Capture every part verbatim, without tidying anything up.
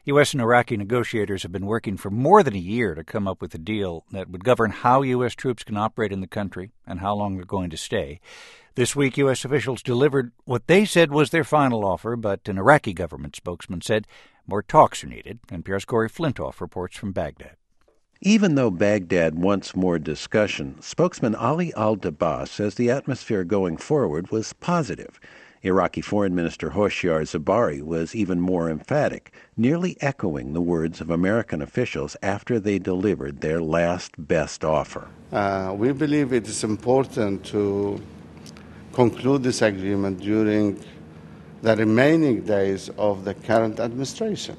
U S and Iraqi negotiators have been working for more than a year to come up with a deal that would govern how U S troops can operate in the country and how long they're going to stay. This week, U S officials delivered what they said was their final offer, but an Iraqi government spokesman said more talks are needed. N P R's Corey Flintoff reports from Baghdad. Even though Baghdad wants more discussion, spokesman Ali al-Dabah says the atmosphere going forward was positive. Iraqi Foreign Minister Hoshyar Zebari was even more emphatic, nearly echoing the words of American officials after they delivered their last best offer. Uh, we believe it is important to conclude this agreement during the remaining days of the current administration,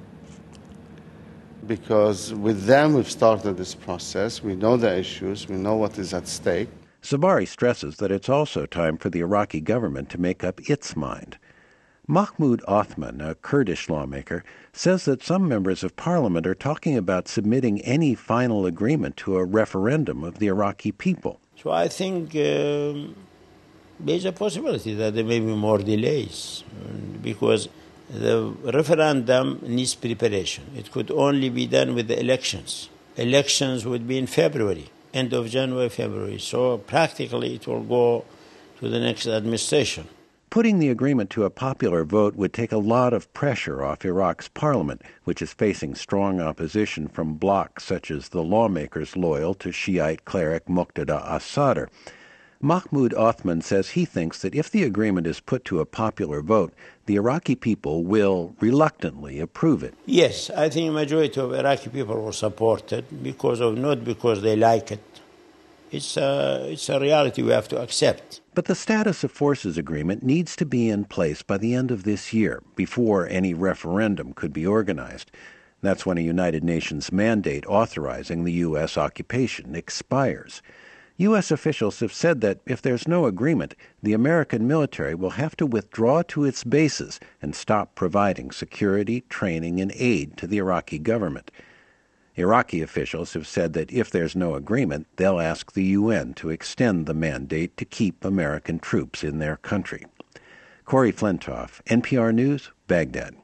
because with them we've started this process. We know the issues, we know what is at stake. Zebari stresses that it's also time for the Iraqi government to make up its mind. Mahmoud Othman, a Kurdish lawmaker, says that some members of parliament are talking about submitting any final agreement to a referendum of the Iraqi people. So I think um, there's a possibility that there may be more delays, because the referendum needs preparation. It could only be done with the elections. Elections would be in February. End of January, February. So practically it will go to the next administration. Putting the agreement to a popular vote would take a lot of pressure off Iraq's parliament, which is facing strong opposition from blocs such as the lawmakers loyal to Shiite cleric Muqtada as-Sadr. Mahmoud Othman says he thinks that if the agreement is put to a popular vote, the Iraqi people will reluctantly approve it. Yes, I think the majority of Iraqi people will support it, because of not because they like it. It's a, it's a reality we have to accept. But the status of forces agreement needs to be in place by the end of this year, before any referendum could be organized. That's when a United Nations mandate authorizing the U S occupation expires. U S officials have said that if there's no agreement, the American military will have to withdraw to its bases and stop providing security, training, and aid to the Iraqi government. Iraqi officials have said that if there's no agreement, they'll ask the U N to extend the mandate to keep American troops in their country. Corey Flintoff, N P R News, Baghdad.